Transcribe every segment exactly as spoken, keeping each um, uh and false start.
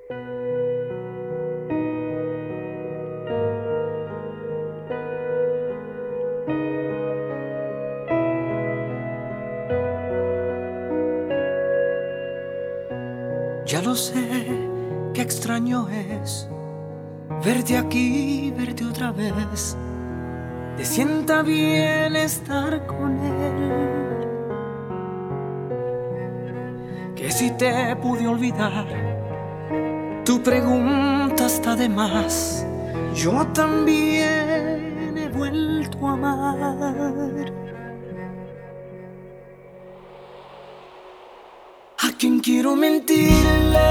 Ya lo sé, qué extraño es verte aquí, verte otra vez. Te sienta bien estar con él. Que si te pude olvidar, tu pregunta está de más. Yo también he vuelto a amar. ¿A quién quiero mentirle?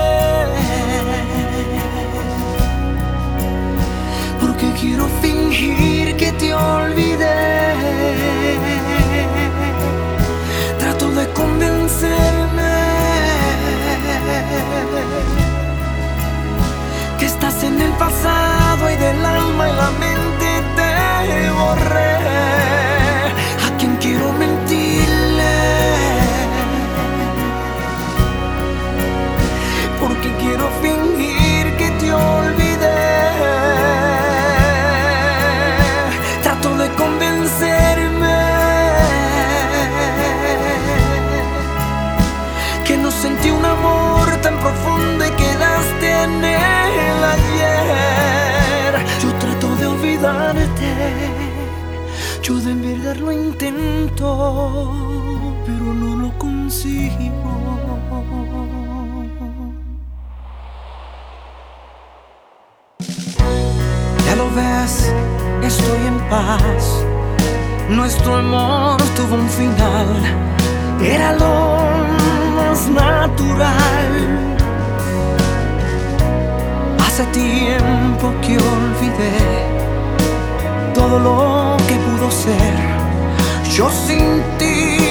Porque quiero fingir que te olvidé. Trato de convencerme que estás en el pasado y del alma y la mente te borré. ¿A quién quiero mentirle? Porque quiero fingir que te olvidé. Trato de convencerme que no sentí un amor tan profundo y quedaste en él ayer. Yo trato de olvidarte, yo de verdad lo intento, pero no lo consigo. Ya lo ves, estoy en paz. Nuestro amor tuvo un final. Era lo más natural. Hace tiempo que olvidé todo lo que pudo ser. Yo sin ti